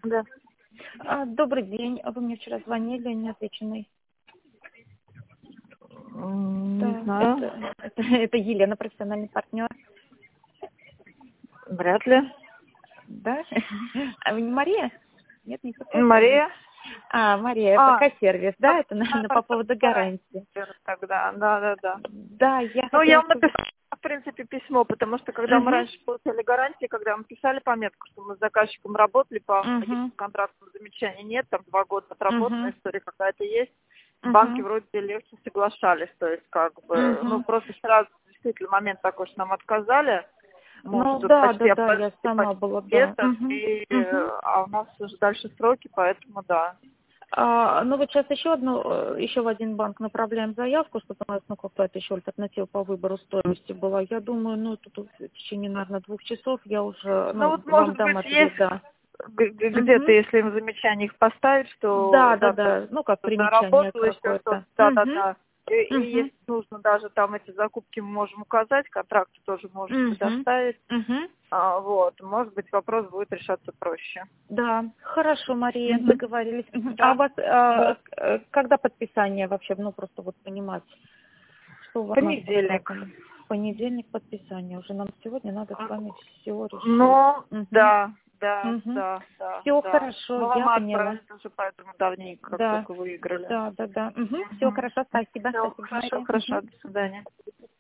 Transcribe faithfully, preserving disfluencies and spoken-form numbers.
Да. А, Добрый день. Вы мне вчера звонили, не отвеченный. М, Не Да, знаю. это, это, это Елена, профессиональный партнер. Вряд ли. Да? А вы не Мария? Нет, не фотосервис. Мария? А, Мария, А, фотосервис, да? Это, наверное, по поводу гарантии. тогда, да, да, да. Да, я Ну, я хотела вам сказать. написала, в принципе, письмо, потому что когда мы Угу, раньше получали гарантии, когда мы писали пометку, что мы с заказчиком работали, по многим угу, контрактам замечаний нет, там два года отработанная угу, история какая-то есть, банки угу, вроде легче соглашались, то есть как бы, ну, угу. просто сразу действительно момент такой, что нам отказали, мы уже Ну, тут да, да, почти, да, я почти, сама почти была, да. где-то, Угу, и, э, угу. а у нас уже дальше сроки, поэтому да. А, ну вот сейчас еще одну, э, еще в один банк направляем заявку, чтобы у нас ну, какая-то еще альтернатива по выбору стоимости была. Я думаю, ну тут в течение, наверное, двух часов я уже Ну ну, вот, вам может дам быть, ответ, есть да. г- г- где-то, Угу. если им замечание их поставить, что Да, да, да, то да. Ну, как примечание заработал еще что-то, какое-то. да-да-да. И, Угу. и Угу. если нужно, даже там эти закупки мы можем указать, контракты тоже можем Угу. предоставить. Угу. А, вот, может быть, вопрос будет решаться проще. Да, хорошо, Мария, Мгм. договорились. Мгм. А у Да, вас э, да. э, когда подписание вообще, ну просто вот понимать, что у нас там Понедельник. сказано? В понедельник подписание. Уже нам сегодня надо с вами все решить. Ну, Угу. да, да, Угу. да, да, Все да. хорошо, Мы вам я поняла. отправили тоже поэтому давненько, как Да, только выиграли. да, да, да. Угу. Все Угу. хорошо, спасибо, Все, спасибо, хорошо, Мария. хорошо, Мгм. до свидания.